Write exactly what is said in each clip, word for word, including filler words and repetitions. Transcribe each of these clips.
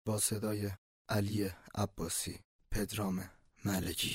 با صدای علی عباسی، پدرام ملکی.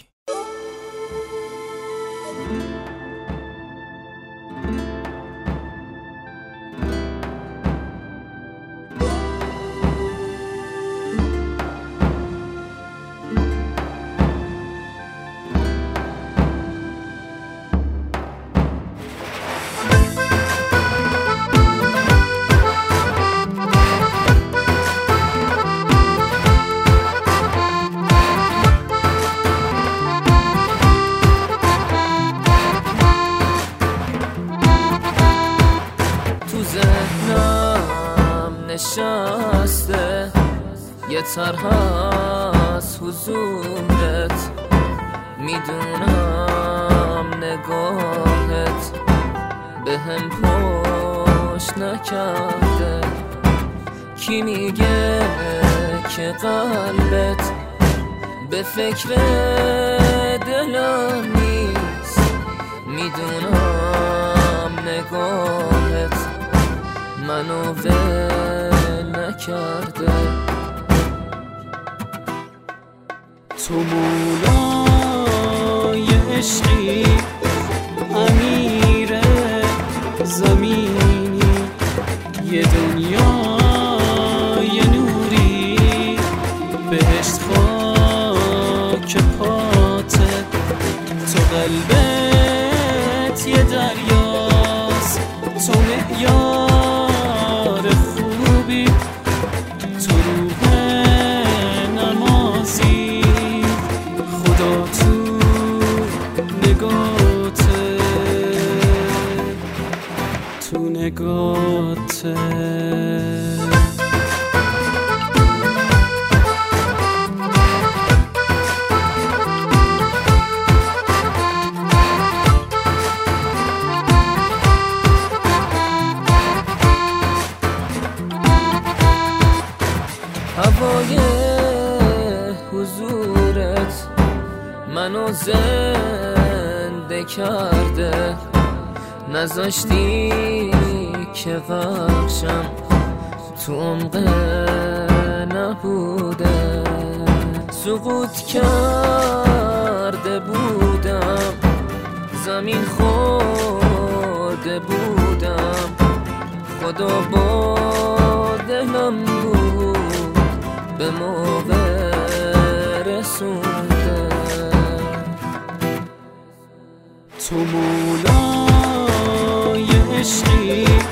نشسته یه طرح از حضورت، میدونم نگاهت به هم پشت نکرده. کی میگه که قلبت به فکر دلم نیست؟ میدونم نگاهت منو ول نکرده. تو مولای عشقی، امیر زمینی، یه دنیا یه نوری، بهشت خاک پاته. تو قلبت یه دریاست، تو معیار خوبی، تو روح نمازی، خدا تو نگاته، تو نگاته. هوای حضورت منو زنده کرده، نذاشتی که غرقشم تو عمق نبوده. سقوط کرده بودم، زمین خورده بودم، خدا با دلم بود به موقع رسونده. تو مولای عشقی،